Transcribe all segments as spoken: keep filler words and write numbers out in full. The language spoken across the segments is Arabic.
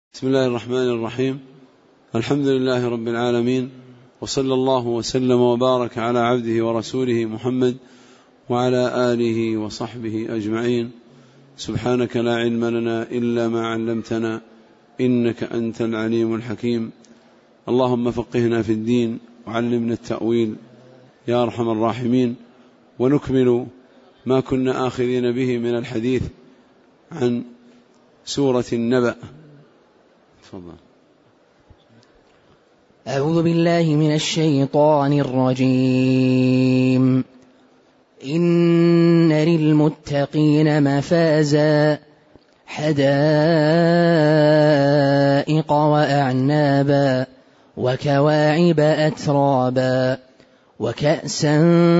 بسم الله الرحمن الرحيم. الحمد لله رب العالمين، وصلى الله وسلم وبارك على عبده ورسوله محمد وعلى آله وصحبه أجمعين. سبحانك لا علم لنا إلا ما علمتنا إنك أنت العليم الحكيم. اللهم فقهنا في الدين وعلمنا التأويل يا أرحم الراحمين. ونكمل ما كنا آخذين به من الحديث عن سورة النبأ. تفضل. أعوذ بالله من الشيطان الرجيم. إن للمتقين مفازا حدائق وأعنابا وكواعب أترابا وكأسا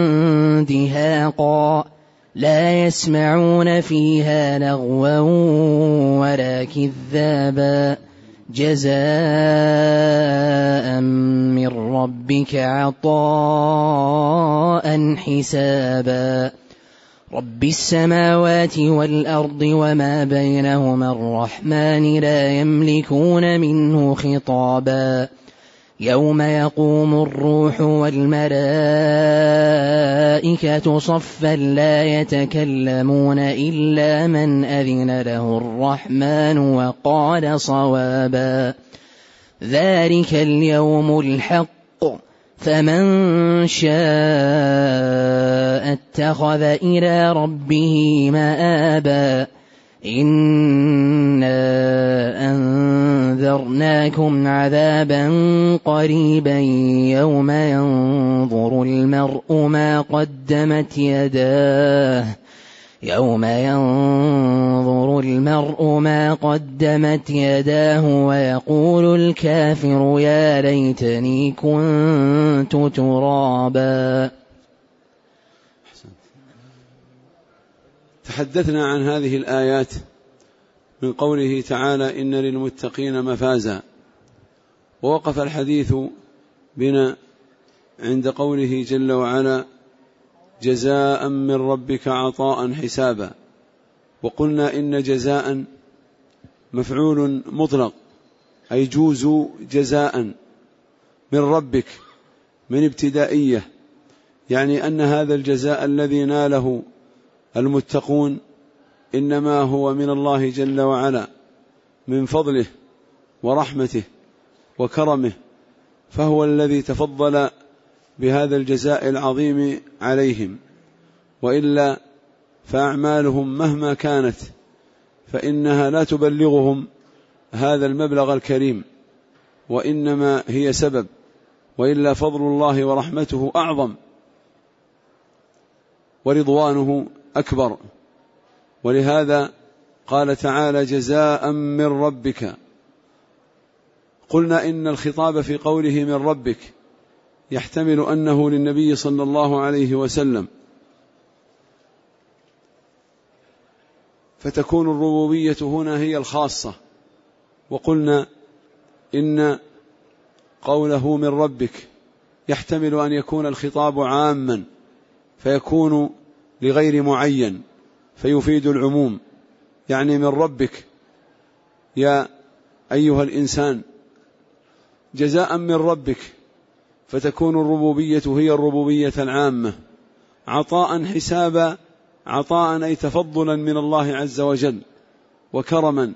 دهاقا لا يسمعون فيها لغوا ولا كذابا جزاء من ربك عطاء حسابا. رب السماوات والأرض وما بينهما الرحمن لا يملكون منه خطابا. يوم يقوم الروح والملائكة صفا لا يتكلمون إلا من أذن له الرحمن وقال صوابا. ذلك اليوم الحق فمن شاء اتخذ إلى ربه مآبا. إنا أنذرناكم عذابا قريبا يوم ينظر المرء ما قدمت يداه يوم ينظر المرء ما قدمت يداه ويقول الكافر يا ليتني كنت ترابا. تحدثنا عن هذه الآيات من قوله تعالى إن للمتقين مفازا، ووقف الحديث بنا عند قوله جل وعلا جزاء من ربك عطاء حسابا. وقلنا إن جزاء مفعول مطلق، أي جوز جزاء من ربك من ابتدائية، يعني أن هذا الجزاء الذي ناله المتقون إنما هو من الله جل وعلا من فضله ورحمته وكرمه، فهو الذي تفضل بهذا الجزاء العظيم عليهم، وإلا فأعمالهم مهما كانت فإنها لا تبلغهم هذا المبلغ الكريم، وإنما هي سبب، وإلا فضل الله ورحمته أعظم ورضوانه أكبر. ولهذا قال تعالى جزاء من ربك. قلنا إن الخطاب في قوله من ربك يحتمل أنه للنبي صلى الله عليه وسلم، فتكون الربوبية هنا هي الخاصة. وقلنا إن قوله من ربك يحتمل أن يكون الخطاب عاما فيكون لغير معين فيفيد العموم، يعني من ربك يا أيها الإنسان جزاء من ربك، فتكون الربوبية هي الربوبية العامة. عطاء حسابا، عطاء أي تفضلا من الله عز وجل وكرما،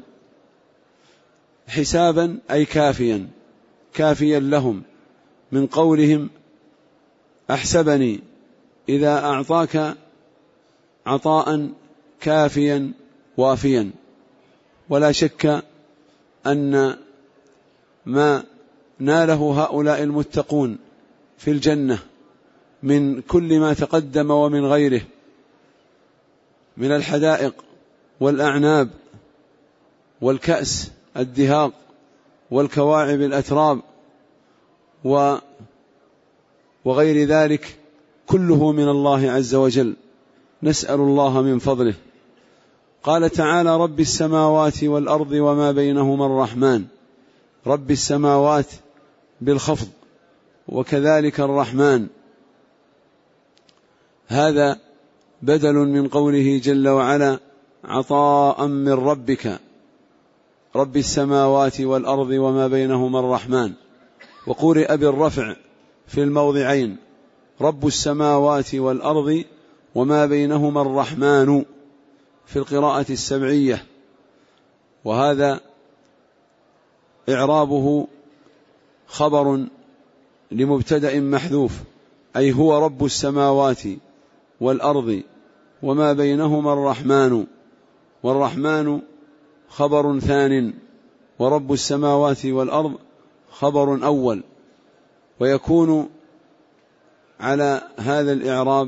حسابا أي كافيا كافيا لهم، من قولهم أحسبني إذا أعطاك عطاء كافيا وافيا. ولا شك أن ما ناله هؤلاء المتقون في الجنة من كل ما تقدم ومن غيره من الحدائق والأعناب والكأس الدهاق والكواعب الأتراب وغير ذلك كله من الله عز وجل، نسأل الله من فضله. قال تعالى رب السماوات والأرض وما بينهما الرحمن. رب السماوات بالخفض، وكذلك الرحمن، هذا بدل من قوله جل وعلا عطاء من ربك، رب السماوات والأرض وما بينهما الرحمن، وقرئ بالرفع في الموضعين رب السماوات والأرض وما بينهما الرحمن في القراءة السبعية، وهذا إعرابه خبر لمبتدأ محذوف، أي هو رب السماوات والأرض وما بينهما الرحمن، والرحمن خبر ثان، ورب السماوات والأرض خبر أول. ويكون على هذا الإعراب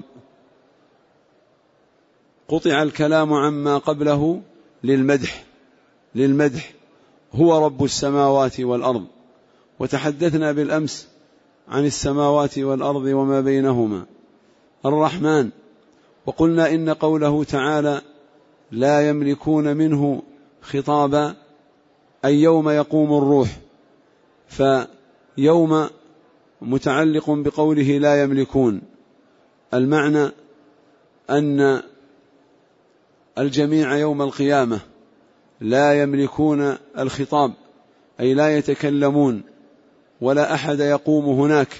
قطع الكلام عما قبله للمدح للمدح هو رب السماوات والأرض. وتحدثنا بالأمس عن السماوات والأرض وما بينهما الرحمن، وقلنا إن قوله تعالى لا يملكون منه خطابا أي يوم يقوم الروح، فيوم متعلق بقوله لا يملكون، المعنى أن الجميع يوم القيامة لا يملكون الخطاب، أي لا يتكلمون، ولا أحد يقوم هناك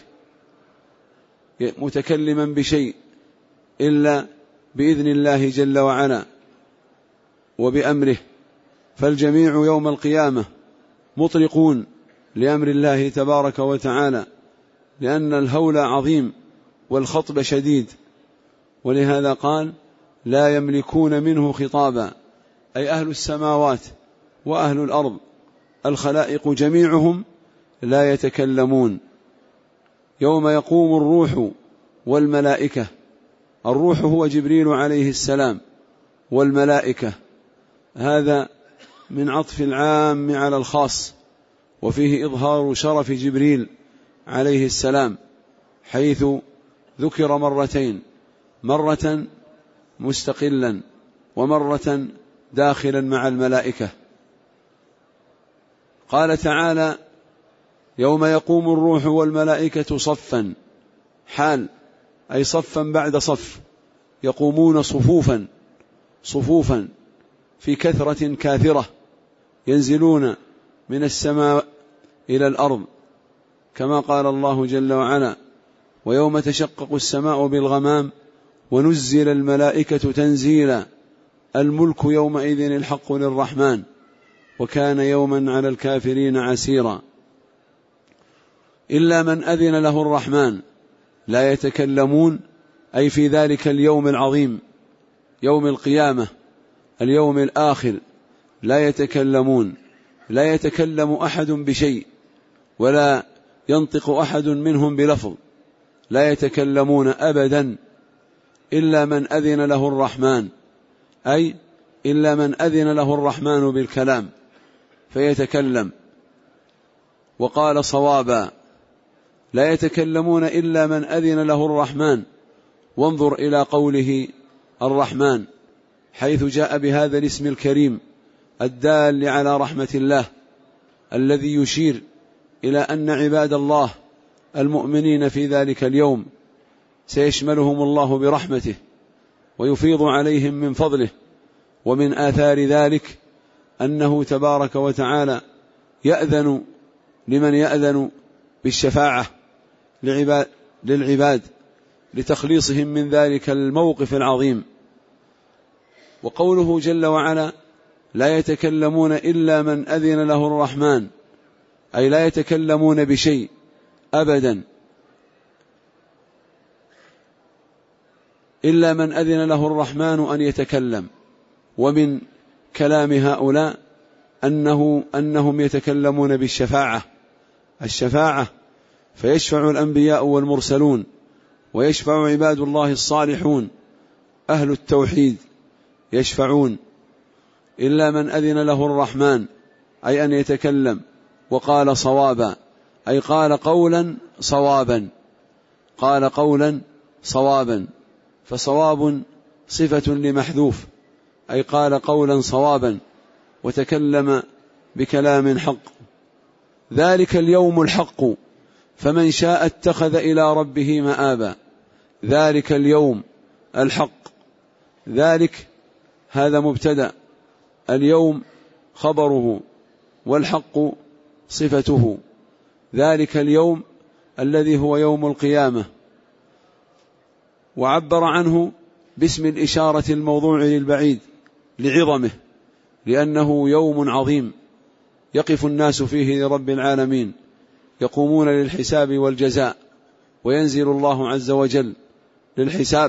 متكلما بشيء إلا بإذن الله جل وعلا وبأمره، فالجميع يوم القيامة مطلقون لأمر الله تبارك وتعالى، لأن الهول عظيم والخطب شديد، ولهذا قال لا يملكون منه خطابا، أي أهل السماوات وأهل الأرض الخلائق جميعهم لا يتكلمون. يوم يقوم الروح والملائكة، الروح هو جبريل عليه السلام، والملائكة هذا من عطف العام على الخاص، وفيه إظهار شرف جبريل عليه السلام، حيث ذكر مرتين، مرة مستقلا ومرة داخلا مع الملائكة. قال تعالى يوم يقوم الروح والملائكة صفا، حال أي صفا بعد صف، يقومون صفوفا صفوفا في كثرة كاثرة، ينزلون من السماء إلى الأرض، كما قال الله جل وعلا ويوم تشقق السماء بالغمام ونزل الملائكة تنزيلا، الملك يومئذ الحق للرحمن وكان يوما على الكافرين عسيرا. إلا من أذن له الرحمن لا يتكلمون، أي في ذلك اليوم العظيم يوم القيامة اليوم الآخر لا يتكلمون، لا يتكلم أحد بشيء ولا ينطق أحد منهم بلفظ، لا يتكلمون أبدا إلا من أذن له الرحمن، أي إلا من أذن له الرحمن بالكلام فيتكلم. وقال صوابا لا يتكلمون إلا من أذن له الرحمن، وانظر إلى قوله الرحمن حيث جاء بهذا الاسم الكريم الدال على رحمة الله، الذي يشير إلى أن عباد الله المؤمنين في ذلك اليوم سيشملهم الله برحمته ويفيض عليهم من فضله. ومن آثار ذلك أنه تبارك وتعالى يأذن لمن يأذن بالشفاعة للعباد لتخليصهم من ذلك الموقف العظيم. وقوله جل وعلا لا يتكلمون إلا من أذن له الرحمن، أي لا يتكلمون بشيء أبدا إلا من أذن له الرحمن أن يتكلم. ومن كلام هؤلاء أنه أنهم يتكلمون بالشفاعة، الشفاعة فيشفع الأنبياء والمرسلون، ويشفع عباد الله الصالحون أهل التوحيد يشفعون، إلا من أذن له الرحمن أي أن يتكلم. وقال صوابا أي قال قولا صوابا، قال قولا صوابا، فصواب صفة لمحذوف، أي قال قولا صوابا وتكلم بكلام حق. ذلك اليوم الحق فمن شاء اتخذ إلى ربه مآبا. ذلك اليوم الحق، ذلك هذا مبتدأ، اليوم خبره، والحق صفته. ذلك اليوم الذي هو يوم القيامة، وعبر عنه باسم الإشارة الموضوع للبعيد لعظمه، لأنه يوم عظيم يقف الناس فيه لرب العالمين، يقومون للحساب والجزاء، وينزل الله عز وجل للحساب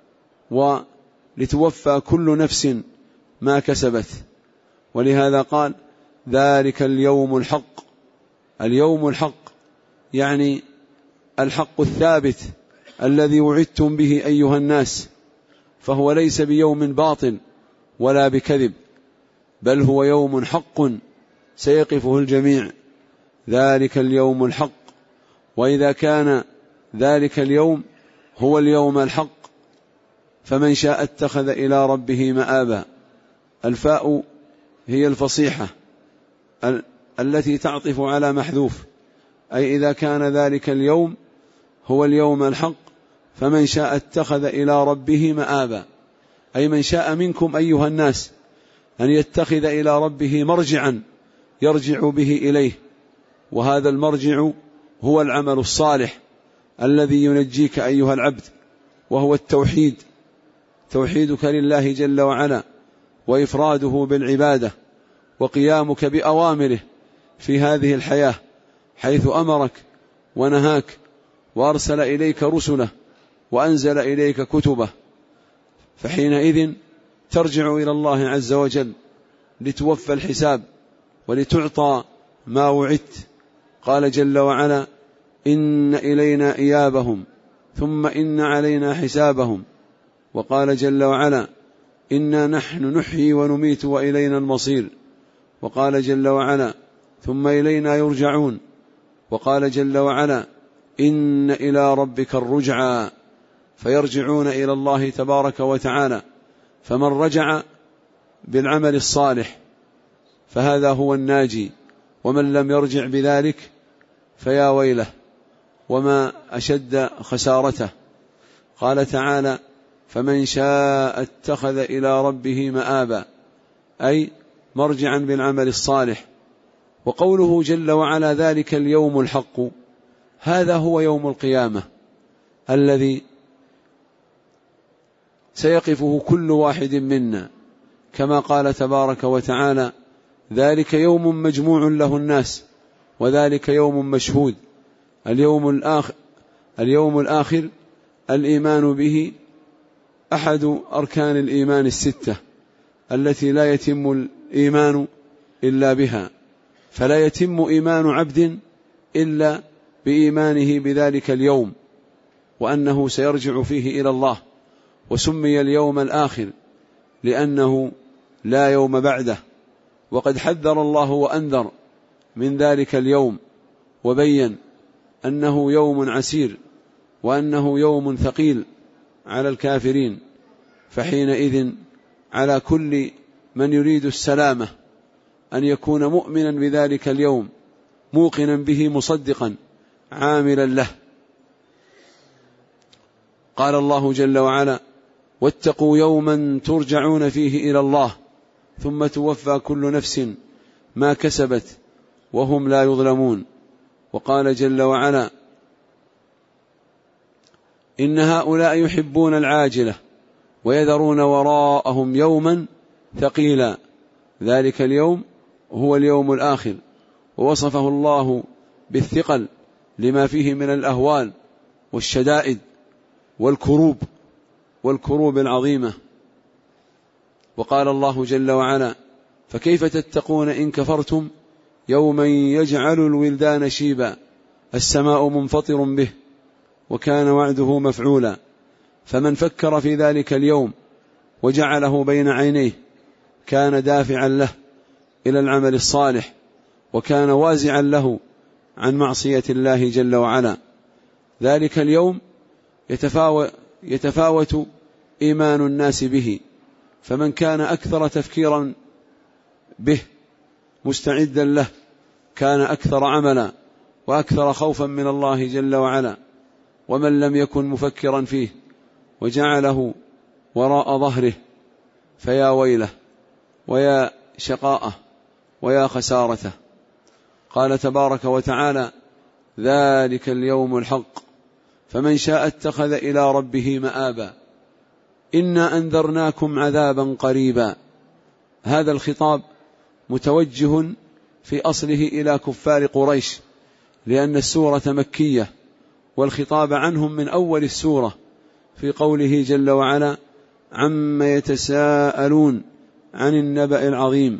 ولتوفى كل نفس ما كسبت. ولهذا قال ذلك اليوم الحق. اليوم الحق يعني الحق الثابت الذي وعدتم به أيها الناس، فهو ليس بيوم باطل ولا بكذب، بل هو يوم حق سيقفه الجميع. ذلك اليوم الحق. وإذا كان ذلك اليوم هو اليوم الحق فمن شاء اتخذ إلى ربه مآبا. الفاء هي الفصيحة التي تعطف على محذوف، أي إذا كان ذلك اليوم هو اليوم الحق فمن شاء اتخذ إلى ربه مآبا، أي من شاء منكم أيها الناس أن يتخذ إلى ربه مرجعا يرجع به إليه، وهذا المرجع هو العمل الصالح الذي ينجيك أيها العبد، وهو التوحيد، توحيدك لله جل وعلا، وإفراده بالعبادة، وقيامك بأوامره في هذه الحياة حيث أمرك ونهاك، وأرسل إليك رسله وأنزل إليك كتبه. فحينئذ ترجع إلى الله عز وجل لتوفى الحساب ولتعطى ما وعدت. قال جل وعلا إن إلينا إيابهم ثم إن علينا حسابهم. وقال جل وعلا إنا نحن نحيي ونميت وإلينا المصير. وقال جل وعلا ثم إلينا يرجعون. وقال جل وعلا إن إلى ربك الرجعى، فيرجعون إلى الله تبارك وتعالى. فمن رجع بالعمل الصالح فهذا هو الناجي، ومن لم يرجع بذلك فيا ويله وما أشد خسارته. قال تعالى فمن شاء اتخذ إلى ربه مآبا، أي مرجعا بالعمل الصالح. وقوله جل وعلا ذلك اليوم الحق، هذا هو يوم القيامة الذي سيقفه كل واحد منا، كما قال تبارك وتعالى ذلك يوم مجموع له الناس وذلك يوم مشهود. اليوم الآخر, اليوم الآخر الإيمان به أحد أركان الإيمان الستة التي لا يتم الإيمان إلا بها، فلا يتم إيمان عبد إلا بإيمانه بذلك اليوم وأنه سيرجع فيه إلى الله. وسمي اليوم الآخر لأنه لا يوم بعده، وقد حذر الله وأنذر من ذلك اليوم وبين أنه يوم عسير وأنه يوم ثقيل على الكافرين. فحينئذ على كل من يريد السلامة أن يكون مؤمنا بذلك اليوم، موقنا به، مصدقا، عاملا له. قال الله جل وعلا واتقوا يوما ترجعون فيه إلى الله ثم توفى كل نفس ما كسبت وهم لا يظلمون. وقال جل وعلا إن هؤلاء يحبون العاجلة ويذرون وراءهم يوما ثقيلا. ذلك اليوم هو اليوم الآخر، ووصفه الله بالثقل لما فيه من الأهوال والشدائد والكروب والكروب العظيمة. وقال الله جل وعلا فكيف تتقون إن كفرتم يوما يجعل الولدان شيبا السماء منفطر به وكان وعده مفعولا. فمن فكر في ذلك اليوم وجعله بين عينيه كان دافعا له إلى العمل الصالح، وكان وازعا له عن معصية الله جل وعلا. ذلك اليوم يتفاوت, يتفاوت إيمان الناس به، فمن كان أكثر تفكيرا به مستعدا له كان أكثر عملا وأكثر خوفا من الله جل وعلا. ومن لم يكن مفكرا فيه وجعله وراء ظهره فيا ويله ويا شقاءه ويا خسارته. قال تبارك وتعالى: ذلك اليوم الحق فمن شاء اتخذ إلى ربه مآبا إنا أنذرناكم عذابا قريبا. هذا الخطاب متوجه في أصله إلى كفار قريش، لأن السورة مكية، والخطاب عنهم من أول السورة في قوله جل وعلا: عما يتساءلون عن النبأ العظيم.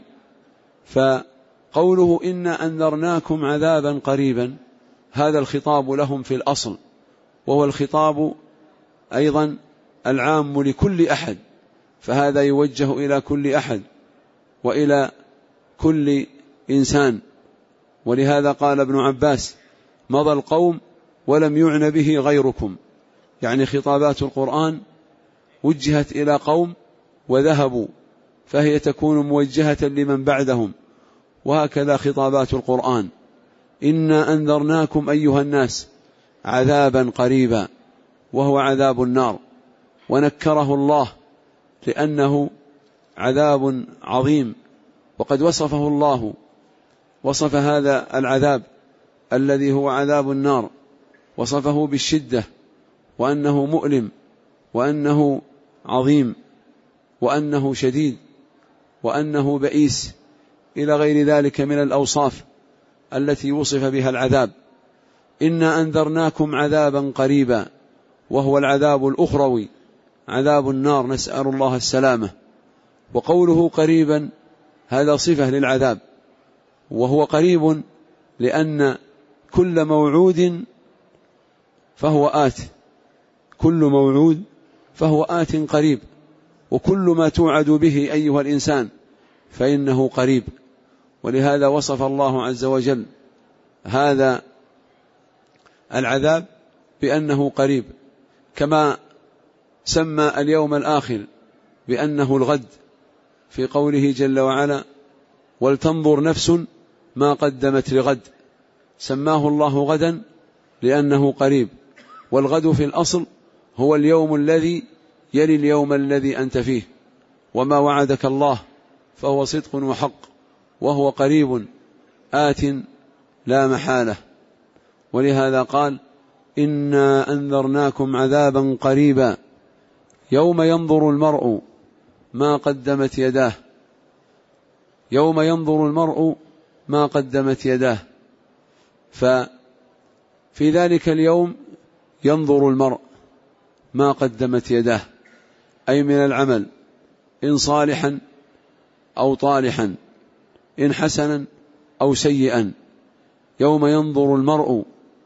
فقوله إنا أنذرناكم عذابا قريبا هذا الخطاب لهم في الأصل، وهو الخطاب أيضا العام لكل أحد، فهذا يوجه إلى كل أحد وإلى كل إنسان. ولهذا قال ابن عباس: مضى القوم ولم يعن به غيركم، يعني خطابات القرآن وجهت إلى قوم وذهبوا، فهي تكون موجهة لمن بعدهم، وهكذا خطابات القرآن: إنا أنذرناكم أيها الناس عذابا قريبا، وهو عذاب النار، ونكره الله لأنه عذاب عظيم، وقد وصفه الله، وصف هذا العذاب الذي هو عذاب النار، وصفه بالشدة، وأنه مؤلم، وأنه عظيم، وأنه شديد، وأنه بئيس، إلى غير ذلك من الأوصاف التي وصف بها العذاب. إنا أنذرناكم عذابا قريبا، وهو العذاب الأخروي، عذاب النار، نسأل الله السلامة. وقوله قريبا هذا صفة للعذاب، وهو قريب لأن كل موعود فهو آت، كل موعود فهو آت قريب، وكل ما توعد به أيها الإنسان فإنه قريب. ولهذا وصف الله عز وجل هذا العذاب بأنه قريب، كما سمى اليوم الآخر بأنه الغد في قوله جل وعلا: ولتنظر نفس ما قدمت لغد. سماه الله غدا لأنه قريب، والغد في الأصل هو اليوم الذي يلي اليوم الذي أنت فيه، وما وعدك الله فهو صدق وحق، وهو قريب آت لا محالة. ولهذا قال: إنا أنذرناكم عذابا قريبا يوم ينظر المرء ما قدمت يداه، يوم ينظر المرء ما قدمت يداه. ففي ذلك اليوم ينظر المرء ما قدمت يداه، أي من العمل، إن صالحا أو طالحا، إن حسنا أو سيئا. يوم ينظر المرء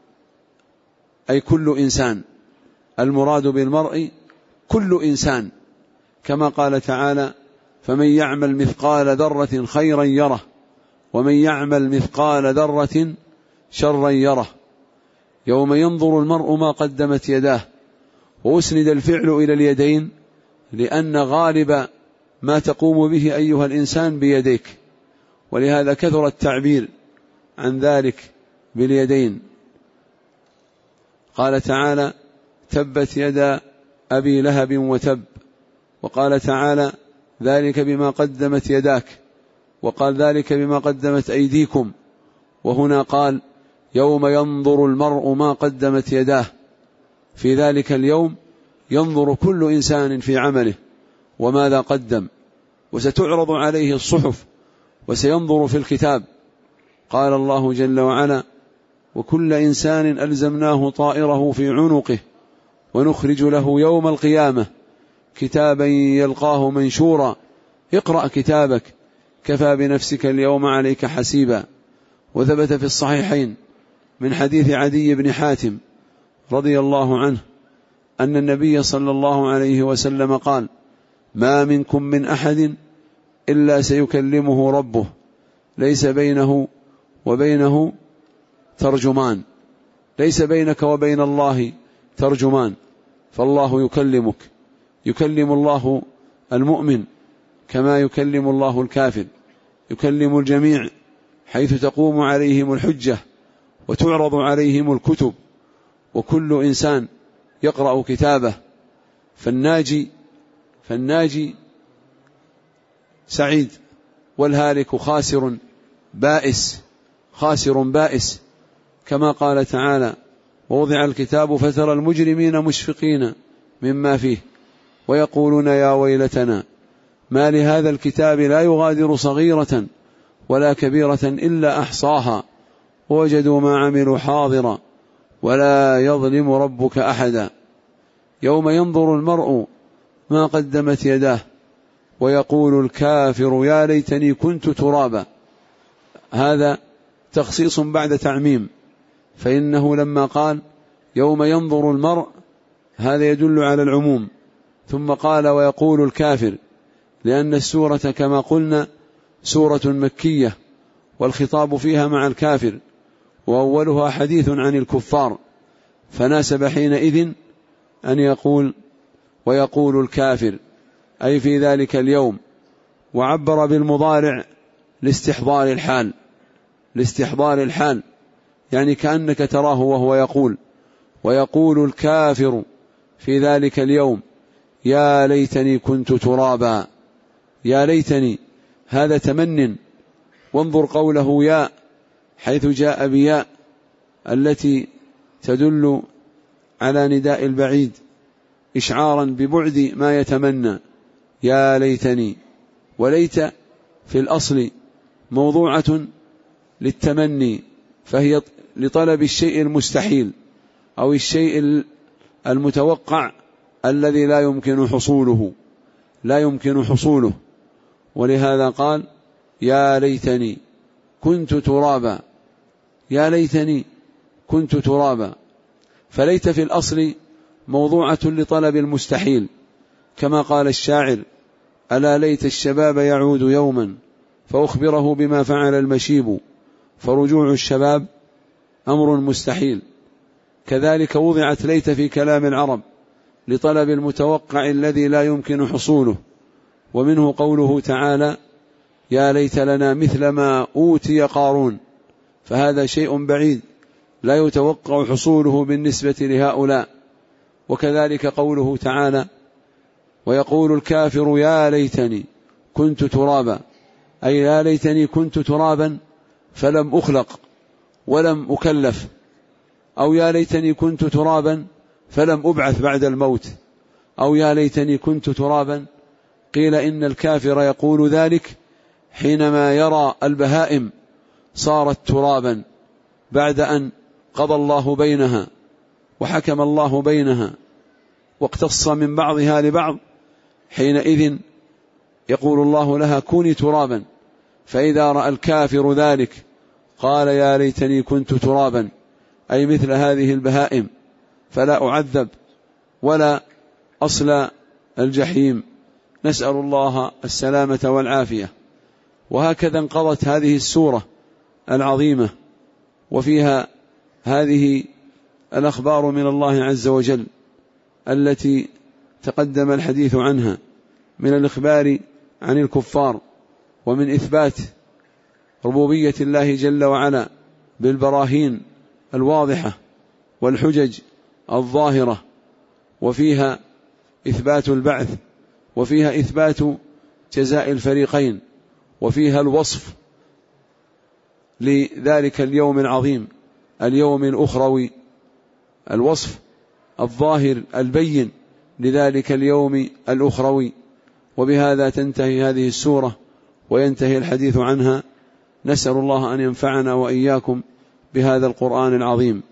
أي كل إنسان، المراد بالمرء كل إنسان، كما قال تعالى: فمن يعمل مثقال ذرة خيرا يره، ومن يعمل مثقال ذرة شرا يره. يوم ينظر المرء ما قدمت يداه، وأسند الفعل إلى اليدين لأن غالب ما تقوم به أيها الإنسان بيديك، ولهذا كثر التعبير عن ذلك باليدين. قال تعالى: تبت يدا أبي لهب وتب، وقال تعالى: ذلك بما قدمت يداك، وقال: ذلك بما قدمت أيديكم. وهنا قال: يوم ينظر المرء ما قدمت يداه. في ذلك اليوم ينظر كل إنسان في عمله وماذا قدم، وستعرض عليه الصحف، وسينظر في الكتاب. قال الله جل وعلا: وكل إنسان ألزمناه طائره في عنقه ونخرج له يوم القيامة كتابا يلقاه منشورا اقرأ كتابك كفى بنفسك اليوم عليك حسيبا. وثبت في الصحيحين من حديث عدي بن حاتم رضي الله عنه أن النبي صلى الله عليه وسلم قال: ما منكم من أحد إلا سيكلمه ربه ليس بينه وبينه ترجمان، ليس بينك وبين الله ترجمان، فالله يكلمك، يكلم الله المؤمن كما يكلم الله الكافر، يكلم الجميع حيث تقوم عليهم الحجة وتعرض عليهم الكتب، وكل إنسان يقرأ كتابه. فالناجي فالناجي سعيد، والهالك خاسر بائس. خاسر بائس، كما قال تعالى: ووضع الكتاب فترى المجرمين مشفقين مما فيه ويقولون يا ويلتنا ما لهذا الكتاب لا يغادر صغيرة ولا كبيرة إلا أحصاها ووجدوا ما عملوا حاضرا ولا يظلم ربك أحدا. يوم ينظر المرء ما قدمت يداه ويقول الكافر يا ليتني كنت ترابا. هذا تخصيص بعد تعميم، فإنه لما قال يوم ينظر المرء هذا يدل على العموم، ثم قال ويقول الكافر، لأن السورة كما قلنا سورة مكية والخطاب فيها مع الكافر، وأولها حديث عن الكفار، فناسب حينئذ أن يقول ويقول الكافر، أي في ذلك اليوم. وعبر بالمضارع لاستحضار الحال، لاستحضار الحال يعني كأنك تراه وهو يقول. ويقول الكافر في ذلك اليوم يا ليتني كنت ترابا، يا ليتني، هذا تمن. وانظر قوله يا حيث جاء بياء التي تدل على نداء البعيد إشعارا ببعد ما يتمنى، يا ليتني. وليت في الأصل موضوعة للتمني، فهي لطلب الشيء المستحيل أو الشيء المتوقع الذي لا يمكن حصوله، لا يمكن حصوله. ولهذا قال يا ليتني كنت ترابا، يا ليتني كنت ترابا. فليت في الأصل موضوعة لطلب المستحيل، كما قال الشاعر: ألا ليت الشباب يعود يوما فأخبره بما فعل المشيب، فرجوع الشباب أمر مستحيل. كذلك وضعت ليت في كلام العرب لطلب المتوقع الذي لا يمكن حصوله، ومنه قوله تعالى: يا ليت لنا مثل ما أوتي قارون، فهذا شيء بعيد لا يتوقع حصوله بالنسبة لهؤلاء. وكذلك قوله تعالى: ويقول الكافر يا ليتني كنت ترابا، أي يا ليتني كنت ترابا فلم أخلق ولم أكلف، أو يا ليتني كنت ترابا فلم أبعث بعد الموت، أو يا ليتني كنت ترابا. قيل إن الكافر يقول ذلك حينما يرى البهائم صارت ترابا بعد أن قضى الله بينها وحكم الله بينها واقتص من بعضها لبعض، حينئذ يقول الله لها كوني ترابا. فإذا رأى الكافر ذلك قال يا ليتني كنت ترابا، أي مثل هذه البهائم، فلا أعذب ولا أصل الجحيم. نسأل الله السلامة والعافية. وهكذا انقضت هذه السورة العظيمة، وفيها هذه الأخبار من الله عز وجل التي تقدم الحديث عنها، من الإخبار عن الكفار، ومن إثبات ربوبية الله جل وعلا بالبراهين الواضحة والحجج الظاهرة، وفيها إثبات البعث، وفيها إثبات جزاء الفريقين، وفيها الوصف لذلك اليوم العظيم، اليوم الأخروي، الوصف الظاهر البين لذلك اليوم الأخروي. وبهذا تنتهي هذه السورة وينتهي الحديث عنها. نسأل الله أن ينفعنا وإياكم بهذا القرآن العظيم.